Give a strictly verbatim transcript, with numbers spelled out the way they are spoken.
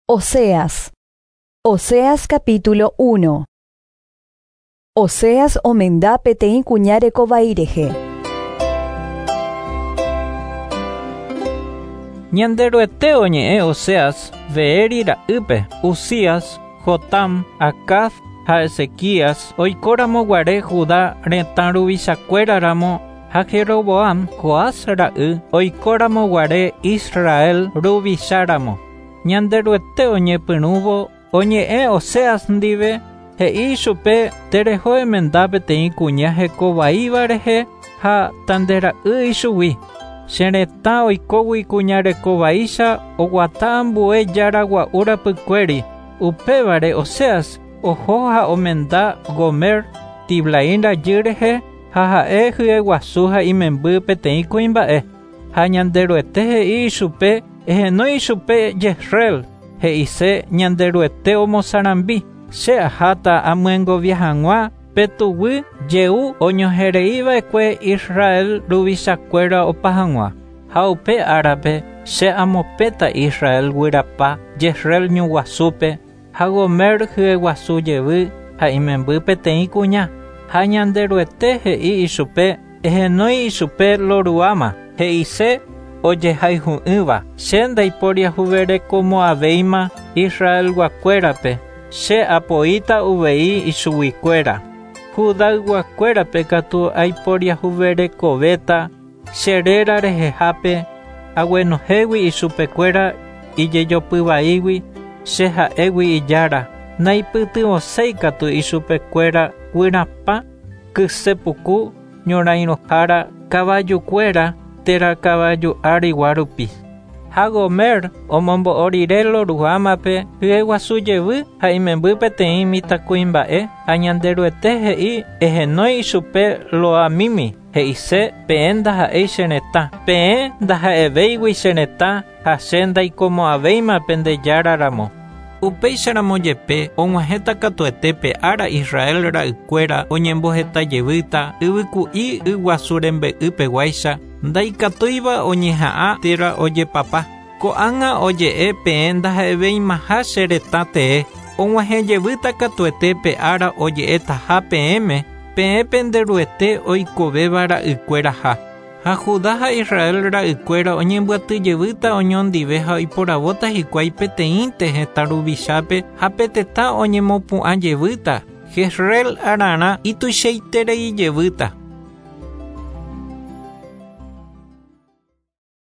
Oseas. Oseas capítulo uno. Oseas omenda peteĩ kuña rekovairehe. Ñanderuete oñe'ẽ Oseas ve'éri ra'ýpe Uzías, Jotam, Akaz ha Ezequías oikóramo guare Judá retã ruvichakuéraramo ha Jeroboam Joás ra'y oikóramo guare Israel ruvicháramo. Ñanderuete oñepyrũvo oñe'ẽ Oseas ndive he'i chupe tereho emenda peteĩ kuña hekovaíva rehe ha tandera'y ichugui. Cheretã oikógui kuña rekovaícha oguata ambue jára gua'urapykuéri. Upévare Oseas oho ha omenda Gomer Tiblaim rajy rehe ha ha'e hyeguasu ha imemby peteĩ kuimba'e. Ha ñanderuete he'i ichupe ehenói ichupe Jezreel he'ise ñanderuete omosarambi. Che aháta amyengovia hag̃ua petuguy jey oñohereiva'ekue Israel ruvichakuéra opa hag̃ua. Ha upe árape che amopéta Israel guyrapa Jezreel ñuguasúpe ha Gomer hyeguasu jevy ha imemby peteĩ kuña. Ha ñanderuete he'i ichupe ehenói ichupe Loruama he'ise ojehayhu'ỹva. Che ndaiporiahuverekomo'ãvéima Israel guakuérape. Che apoíta uvei ichuguikuéra. Judá guakuérape katu aiporiahuverekovéta cheréra rehehápe aguenohégui ichupekuéra ijejopyvaígui che ha'égui ijára. Naipytyvõséi katu ichupekuéra guyrapa, kysepuku, ñorãirõhára, kavajukuéra, térã kavaju árigua rupi. Ha Gomer omombo'o rire Loruámape hyeguasujevy ha imemby peteĩ mitãkuimba'e. Ha ñanderuete he'i ehenói ichupe Loamimi he'ise peẽ ndaha'éi che retã. Peẽ ndaha'evéigui che retã ha che ndaikomo'ãvéima pendejáraramo. Upéicharamo jepe og̃uahẽta katuetépe ára Israel ra'ykuéra oñembohetajevýta yvyku'i y guasu rembe'ýpegua ndaikatúiva oñeha'ã térã ojepapa. Ko'ág̃a oje'e peẽ ndaha'evéimaha che retã tee. Og̃uahẽjevýta katuetépe ára oje'etaha peẽme peẽ penderuete oikovéva ra'ykuéraha. Ha Judá ha Israel ra'ykuéra oñembyatýjevýta oñondive ha oiporavóta hikuái peteĩte heta ruvichápe ha petetã oñemopu'ãjevýta. Jezreel ararã ituichaitereijevýta.